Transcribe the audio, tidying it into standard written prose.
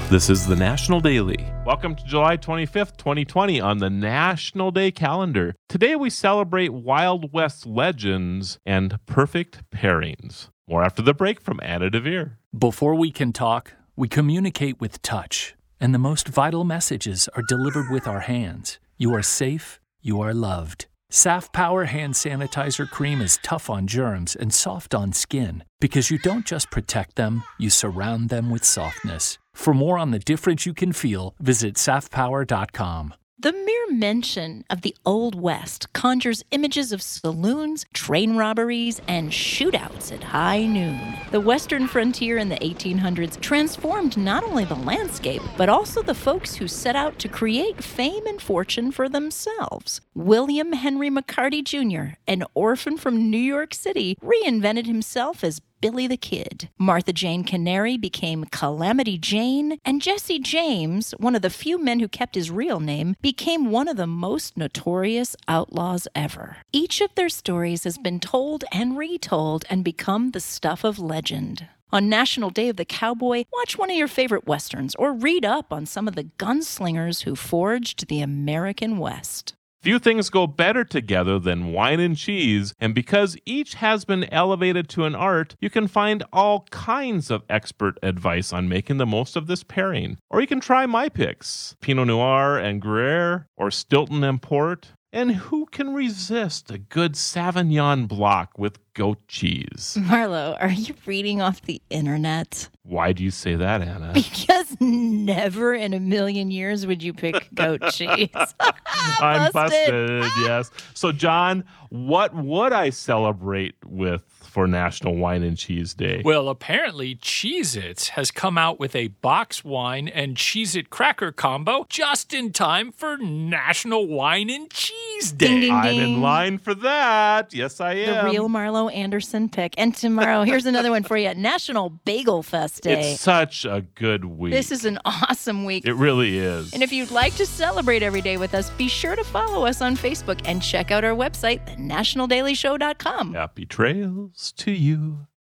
This is the National Daily. Welcome to July 25th, 2020 on the National Day calendar. Today we celebrate Wild West legends and perfect pairings. More after the break from Anna DeVere. Before we can talk, we communicate with touch, and the most vital messages are delivered with our hands. You are safe, you are loved. Saff Power Hand Sanitizer Cream is tough on germs and soft on skin because you don't just protect them, you surround them with softness. For more on the difference you can feel, visit saffpower.com. The mere mention of the Old West conjures images of saloons, train robberies, and shootouts at high noon. The western frontier in the 1800s transformed not only the landscape, but also the folks who set out to create fame and fortune for themselves. William Henry McCarty Jr., an orphan from New York City, reinvented himself as Billy the Kid. Martha Jane Canary became Calamity Jane, and Jesse James, one of the few men who kept his real name, became one of the most notorious outlaws ever. Each of their stories has been told and retold and become the stuff of legend. On National Day of the Cowboy, watch one of your favorite westerns or read up on some of the gunslingers who forged the American West. Few things go better together than wine and cheese, and because each has been elevated to an art, you can find all kinds of expert advice on making the most of this pairing. Or you can try my picks, Pinot Noir and Gruyere, or Stilton and Port. And who can resist a good Sauvignon Blanc with goat cheese? Marlo, are you reading off the internet? Why do you say that, Anna? Because never in a million years would you pick goat cheese. I'm busted, yes. So, John, what would I celebrate with for National Wine and Cheese Day? Well, apparently Cheez-Its has come out with a box wine and Cheez-It cracker combo just in time for National Wine and Cheese Day. Ding, ding, I'm ding. in line for that. Yes, I am. The real Marlo Anderson pick. And tomorrow, here's another one for you. National Bagel Fest Day. It's such a good week. This is an awesome week. It really is. And if you'd like to celebrate every day with us, be sure to follow us on Facebook and check out our website, thenationaldailyshow.com. Happy trails to you.